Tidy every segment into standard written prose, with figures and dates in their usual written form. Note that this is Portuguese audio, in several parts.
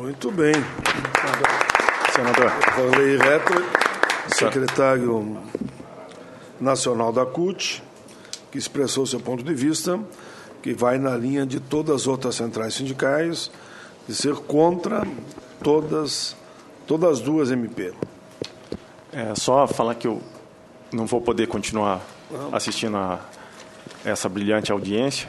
Muito bem. Senador. Vanley Retter, secretário nacional da CUT, que expressou seu ponto de vista, que vai na linha de todas as outras centrais sindicais, de ser contra todas as duas MP. Só falar que eu não vou poder continuar assistindo a essa brilhante audiência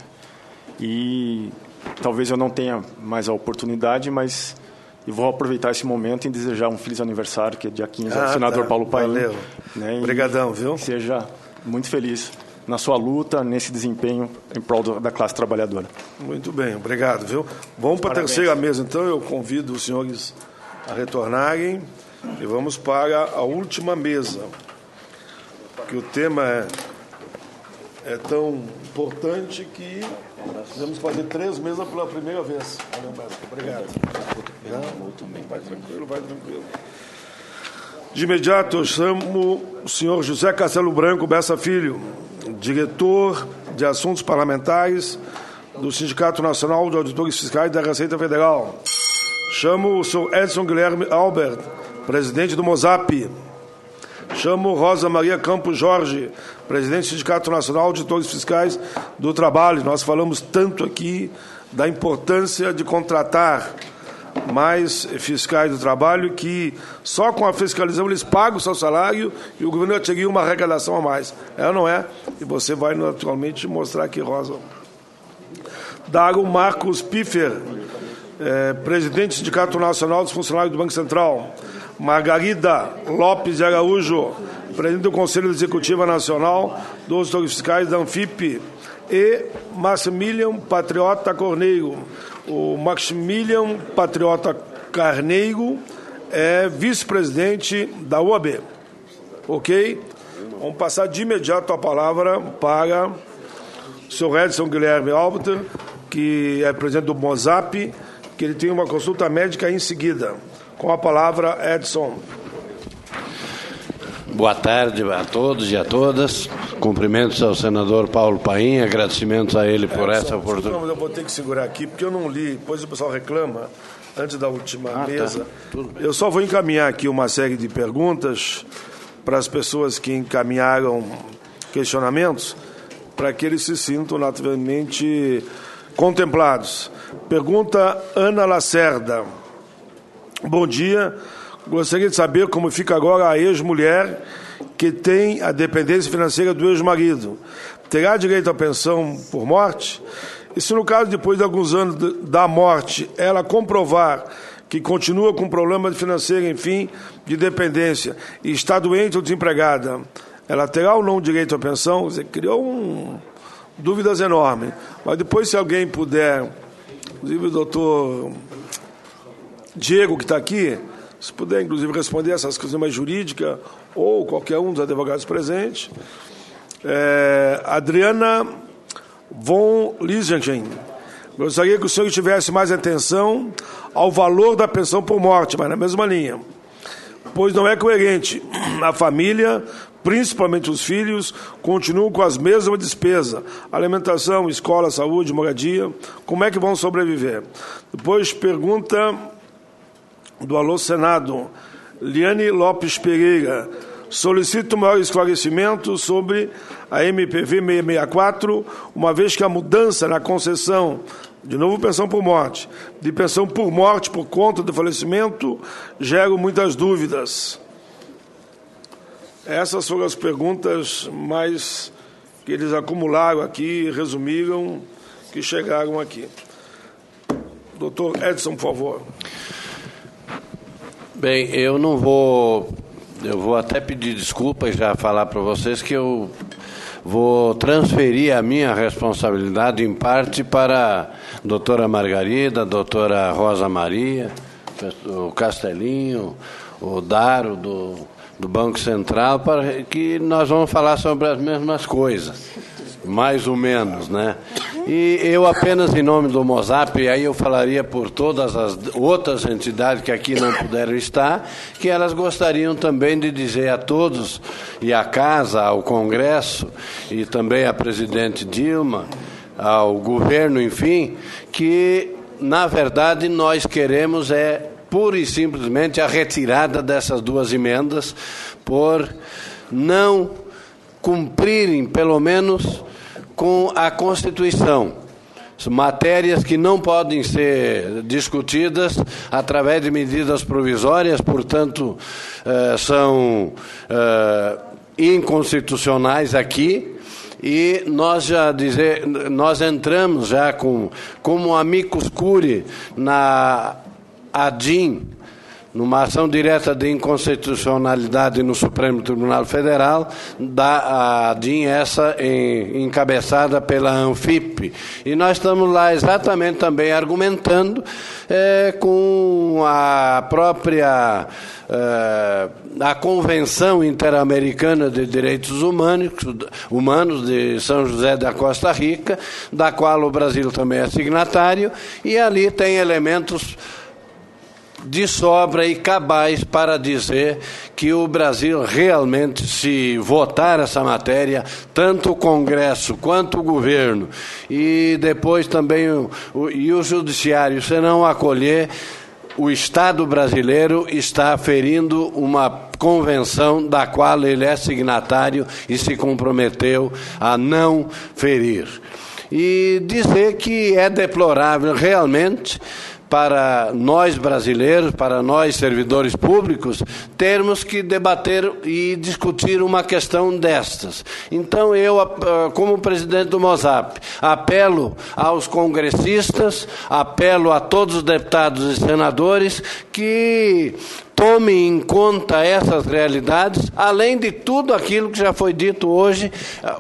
e talvez eu não tenha mais a oportunidade, mas eu vou aproveitar esse momento e desejar um feliz aniversário, que é dia 15, ao senador Paulo Paim. Valeu. Né, obrigadão, viu? Seja muito feliz na sua luta, nesse desempenho em prol da classe trabalhadora. Muito bem, obrigado, viu? Vamos para a terceira mesa, então. Eu convido os senhores a retornarem e vamos para a última mesa, que o tema é tão importante que vamos fazer 3 mesas pela primeira vez. Obrigado. Muito bem, vai tranquilo. De imediato, eu chamo o senhor José Castelo Branco Bessa Filho, diretor de Assuntos Parlamentares do Sindicato Nacional de Auditores Fiscais da Receita Federal. Chamo o senhor Edson Guilherme Albert, presidente do MOSAP. Chamo Rosa Maria Campos Jorge, presidente do Sindicato Nacional de Auditores Fiscais do Trabalho. Nós falamos tanto aqui da importância de contratar mais fiscais do trabalho, que só com a fiscalização eles pagam o seu salário e o governo teria uma arrecadação a mais. É ou não é? E você vai naturalmente mostrar aqui, Rosa. Dago Marcos Piffer, presidente do Sindicato Nacional dos Funcionários do Banco Central. Margarida Lopes de Araújo, presidente do Conselho Executivo Nacional dos Auditores Fiscais da Anfip. E Maximilian Patriota Corneiro. O Maximilian Patriota Carneiro é vice-presidente da UAB. Ok? Vamos passar de imediato a palavra para o senhor Edson Guilherme Albert, que é presidente do MOSAP, que ele tem uma consulta médica em seguida. Com a palavra, Edson. Boa tarde a todos e a todas. Cumprimentos ao senador Paulo Paim, agradecimentos a ele por essa oportunidade. Eu vou ter que segurar aqui, porque eu não li, depois o pessoal reclama, antes da última mesa. Tá. Eu só vou encaminhar aqui uma série de perguntas para as pessoas que encaminharam questionamentos, para que eles se sintam naturalmente contemplados. Pergunta Ana Lacerda. Bom dia. Gostaria de saber como fica agora a ex-mulher que tem a dependência financeira do ex-marido. Terá direito à pensão por morte? E se no caso, depois de alguns anos da morte, ela comprovar que continua com problema financeiro, enfim, de dependência, e está doente ou desempregada, ela terá ou não direito à pensão? Você criou dúvidas enormes. Mas depois, se alguém puder, inclusive o doutor Diego, que está aqui, se puder, inclusive, responder essas questões mais jurídicas, ou qualquer um dos advogados presentes. Adriana von Liesingen. Gostaria que o senhor tivesse mais atenção ao valor da pensão por morte, mas na mesma linha. Pois não é coerente. A família, principalmente os filhos, continuam com as mesmas despesas. Alimentação, escola, saúde, moradia. Como é que vão sobreviver? Depois pergunta do Alô Senado, Liane Lopes Pereira. Solicito maior esclarecimento sobre a MPV 664, uma vez que a mudança na concessão, de novo pensão por morte, de pensão por morte por conta do falecimento, gera muitas dúvidas. Essas foram as perguntas mais que eles acumularam aqui, resumiram, que chegaram aqui. Doutor Edson, por favor. Bem, eu vou até pedir desculpa e já falar para vocês que eu vou transferir a minha responsabilidade em parte para a doutora Margarida, a doutora Rosa Maria, o Castelinho, o Daro do Banco Central, para que nós vamos falar sobre as mesmas coisas, mais ou menos, né? E eu apenas em nome do MOSAP, aí eu falaria por todas as outras entidades que aqui não puderam estar, que elas gostariam também de dizer a todos, e à Casa, ao Congresso, e também à presidente Dilma, ao governo, enfim, que na verdade, nós queremos pura e simplesmente a retirada dessas duas emendas por não cumprirem, pelo menos, com a Constituição. Matérias que não podem ser discutidas através de medidas provisórias, portanto, são inconstitucionais aqui. E nós entramos já como amicus curiae na ADIM, numa ação direta de inconstitucionalidade no Supremo Tribunal Federal, da ADIM, essa encabeçada pela Anfip. E nós estamos lá exatamente também argumentando com a própria a Convenção Interamericana de Direitos Humanos de São José da Costa Rica, da qual o Brasil também é signatário, e ali tem elementos de sobra e cabais para dizer que o Brasil realmente, se votar essa matéria, tanto o Congresso quanto o governo e depois também o Judiciário, se não acolher, o Estado brasileiro está ferindo uma convenção da qual ele é signatário e se comprometeu a não ferir. E dizer que é deplorável realmente para nós brasileiros, para nós servidores públicos, termos que debater e discutir uma questão destas. Então eu, como presidente do MOSAP, apelo aos congressistas, apelo a todos os deputados e senadores que tomem em conta essas realidades, além de tudo aquilo que já foi dito hoje,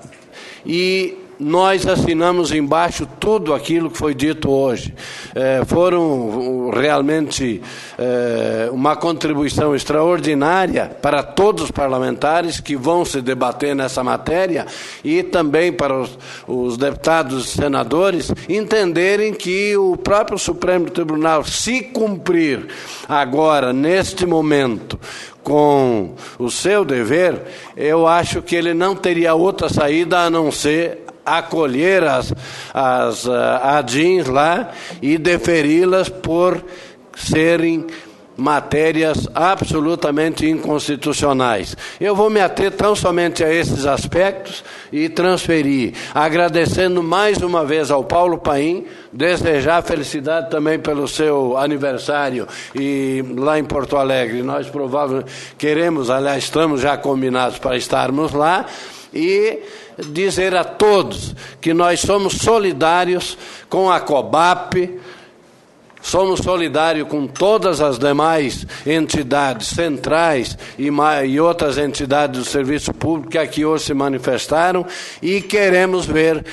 e nós assinamos embaixo tudo aquilo que foi dito hoje. Foram realmente uma contribuição extraordinária para todos os parlamentares que vão se debater nessa matéria e também para os deputados e senadores entenderem que o próprio Supremo Tribunal, se cumprir agora, neste momento, com o seu dever, eu acho que ele não teria outra saída a não ser acolher as ADIMs lá e deferi-las por serem matérias absolutamente inconstitucionais. Eu vou me ater tão somente a esses aspectos e transferir, agradecendo mais uma vez ao Paulo Paim, desejar felicidade também pelo seu aniversário e lá em Porto Alegre nós provavelmente queremos, aliás, estamos já combinados para estarmos lá, e dizer a todos que nós somos solidários com a COBAP, somos solidários com todas as demais entidades centrais e outras entidades do serviço público que aqui hoje se manifestaram e queremos ver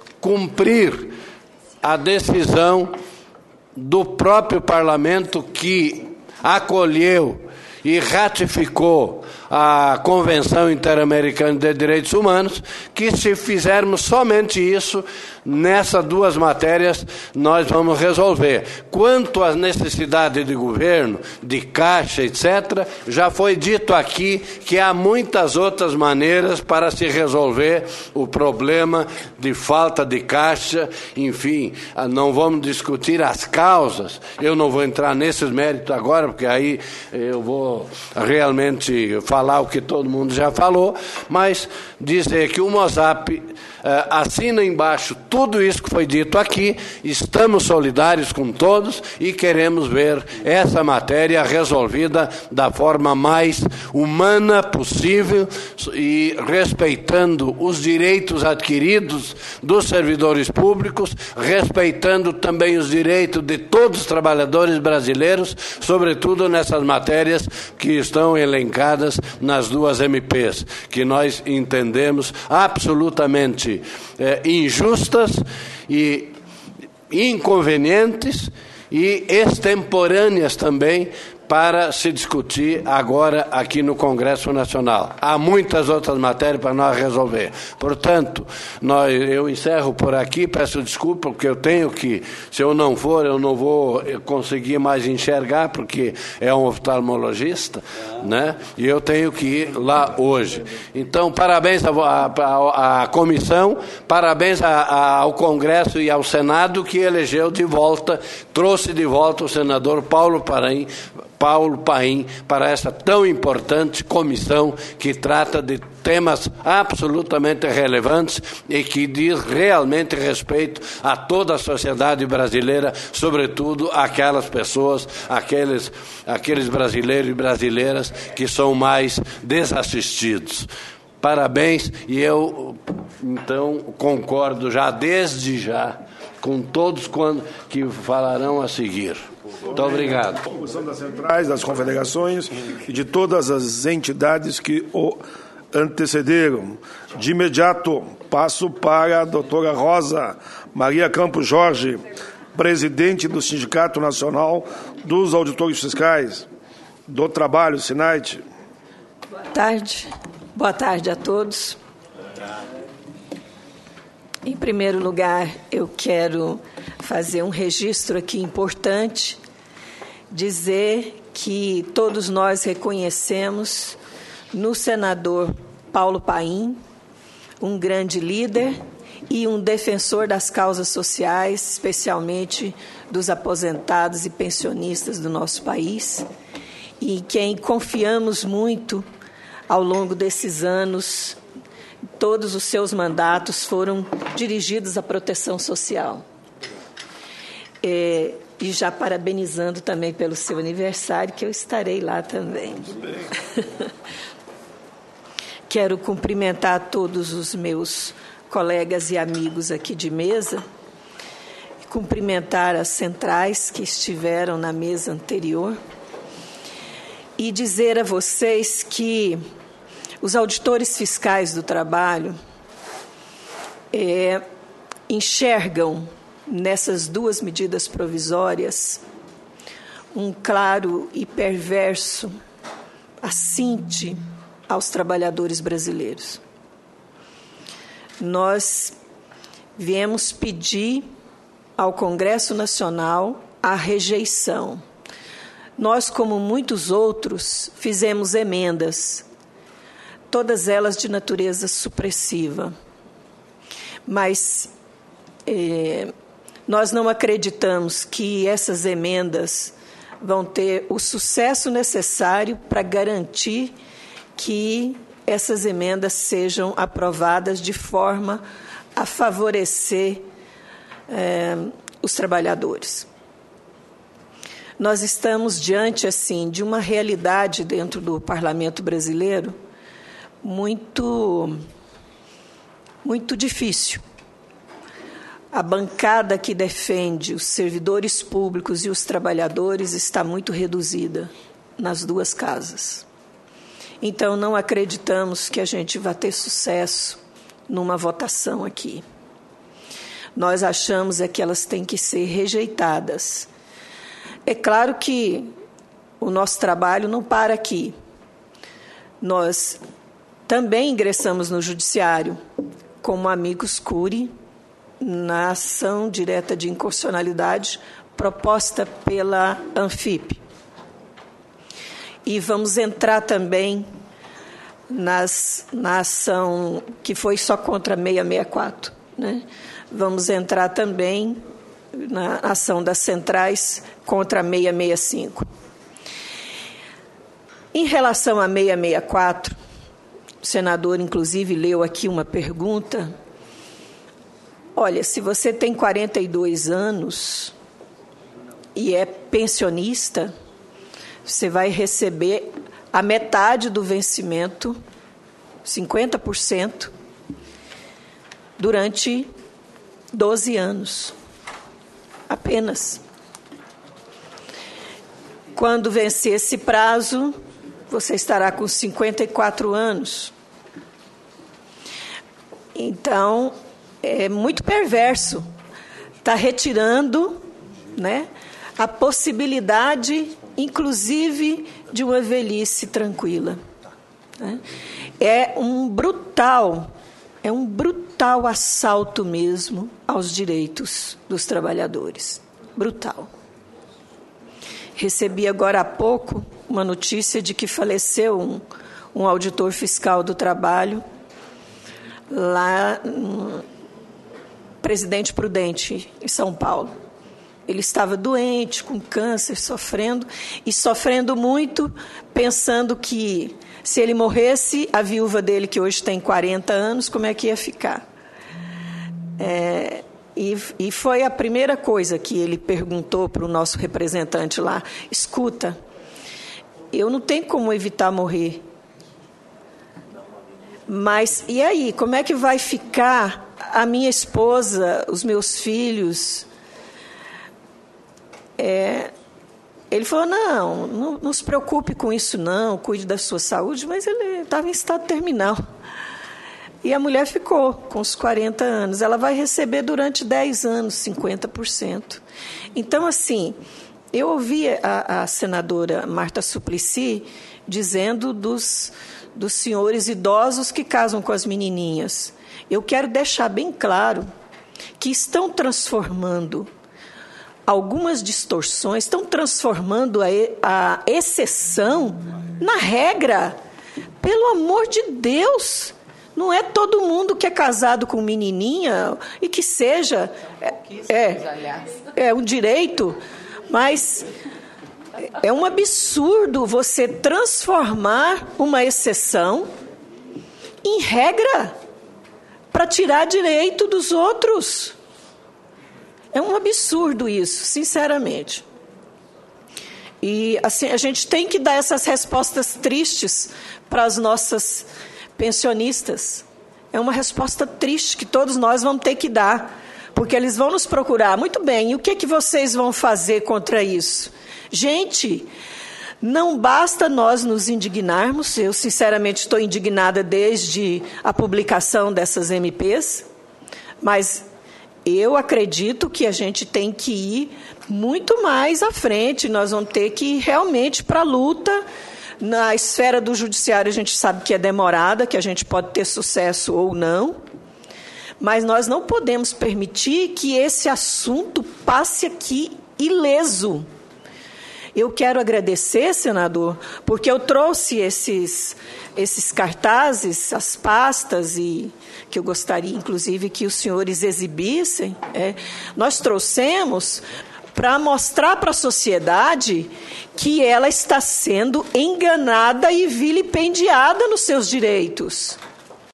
cumprir a decisão do próprio parlamento que acolheu e ratificou a Convenção Interamericana de Direitos Humanos, que se fizermos somente isso, nessas duas matérias nós vamos resolver. Quanto às necessidades de governo, de caixa, etc., já foi dito aqui que há muitas outras maneiras para se resolver o problema de falta de caixa, enfim, não vamos discutir as causas, eu não vou entrar nesses méritos agora, porque aí eu vou realmente falar o que todo mundo já falou, mas dizer que o MOSAP assina embaixo tudo isso que foi dito aqui, estamos solidários com todos e queremos ver essa matéria resolvida da forma mais humana possível e respeitando os direitos adquiridos dos servidores públicos, respeitando também os direitos de todos os trabalhadores brasileiros, sobretudo nessas matérias que estão elencadas nas duas MPs, que nós entendemos absolutamente injustas e inconvenientes e extemporâneas também para se discutir agora aqui no Congresso Nacional. Há muitas outras matérias para nós resolver. Portanto, eu encerro por aqui, peço desculpa, porque eu tenho que, se eu não for, eu não vou conseguir mais enxergar, porque é um oftalmologista, né? E eu tenho que ir lá hoje. Então, parabéns à comissão, parabéns ao Congresso e ao Senado, que elegeu de volta, trouxe de volta o senador Paulo Paim para essa tão importante comissão que trata de temas absolutamente relevantes e que diz realmente respeito a toda a sociedade brasileira, sobretudo aquelas pessoas, aqueles brasileiros e brasileiras que são mais desassistidos. Parabéns, e eu, então, concordo desde já, com todos que falarão a seguir. Muito obrigado. A comissão das centrais, das confederações e de todas as entidades que o antecederam. De imediato, passo para a doutora Rosa Maria Campos Jorge, presidente do Sindicato Nacional dos Auditores Fiscais do Trabalho, SINAIT. Boa tarde. Boa tarde a todos. Em primeiro lugar, eu quero fazer um registro aqui importante, dizer que todos nós reconhecemos no senador Paulo Paim um grande líder e um defensor das causas sociais, especialmente dos aposentados e pensionistas do nosso país, e em quem confiamos muito ao longo desses anos. Todos os seus mandatos foram dirigidos à proteção social. E já parabenizando também pelo seu aniversário, que eu estarei lá também. Quero cumprimentar todos os meus colegas e amigos aqui de mesa, cumprimentar as centrais que estiveram na mesa anterior e dizer a vocês que os auditores fiscais do trabalho enxergam nessas duas medidas provisórias um claro e perverso assinte aos trabalhadores brasileiros. Nós viemos pedir ao Congresso Nacional a rejeição. Nós, como muitos outros, fizemos emendas, todas elas de natureza supressiva. Mas nós não acreditamos que essas emendas vão ter o sucesso necessário para garantir que essas emendas sejam aprovadas de forma a favorecer os trabalhadores. Nós estamos diante, assim, de uma realidade dentro do parlamento brasileiro muito difícil. A bancada que defende os servidores públicos e os trabalhadores está muito reduzida nas duas casas. Então, não acreditamos que a gente vai ter sucesso numa votação aqui. Nós achamos que elas têm que ser rejeitadas. É claro que o nosso trabalho não para aqui. Nós também ingressamos no judiciário como amicus curiae na ação direta de inconstitucionalidade proposta pela Anfip. E vamos entrar também na ação que foi só contra 664. Né? Vamos entrar também na ação das centrais contra 665. Em relação a 664, o senador, inclusive, leu aqui uma pergunta. Olha, se você tem 42 anos e é pensionista, você vai receber a metade do vencimento, 50%, durante 12 anos, apenas. Quando vencer esse prazo, você estará com 54 anos. Então, é muito perverso. Está retirando, né, a possibilidade inclusive de uma velhice tranquila. É um brutal assalto mesmo aos direitos dos trabalhadores. Brutal. Recebi agora há pouco uma notícia de que faleceu um auditor fiscal do trabalho lá no Presidente Prudente, em São Paulo. Ele estava doente, com câncer, sofrendo muito, pensando que se ele morresse, a viúva dele, que hoje tem 40 anos, como é que ia ficar? E foi a primeira coisa que ele perguntou para o nosso representante lá: escuta, eu não tenho como evitar morrer, mas e aí, como é que vai ficar a minha esposa, os meus filhos? Ele falou, não se preocupe com isso não, cuide da sua saúde, mas ele estava em estado terminal. E a mulher ficou com os 40 anos. Ela vai receber durante 10 anos 50%. Então, assim, eu ouvi a senadora Marta Suplicy dizendo dos senhores idosos que casam com as menininhas. Eu quero deixar bem claro que estão transformando algumas distorções, estão transformando a exceção na regra. Pelo amor de Deus, não é todo mundo que é casado com menininha e que seja um direito, mas é um absurdo você transformar uma exceção em regra para tirar direito dos outros. É um absurdo isso, sinceramente. E assim, a gente tem que dar essas respostas tristes para as nossas pensionistas. É uma resposta triste que todos nós vamos ter que dar, porque eles vão nos procurar. Muito bem, e o que vocês vão fazer contra isso? Gente, não basta nós nos indignarmos. Eu, sinceramente, estou indignada desde a publicação dessas MPs, mas eu acredito que a gente tem que ir muito mais à frente. Nós vamos ter que ir realmente para a luta. Na esfera do judiciário, a gente sabe que é demorada, que a gente pode ter sucesso ou não, mas nós não podemos permitir que esse assunto passe aqui ileso. Eu quero agradecer, senador, porque eu trouxe esses cartazes, as pastas, e que eu gostaria, inclusive, que os senhores exibissem. Nós trouxemos para mostrar para a sociedade que ela está sendo enganada e vilipendiada nos seus direitos.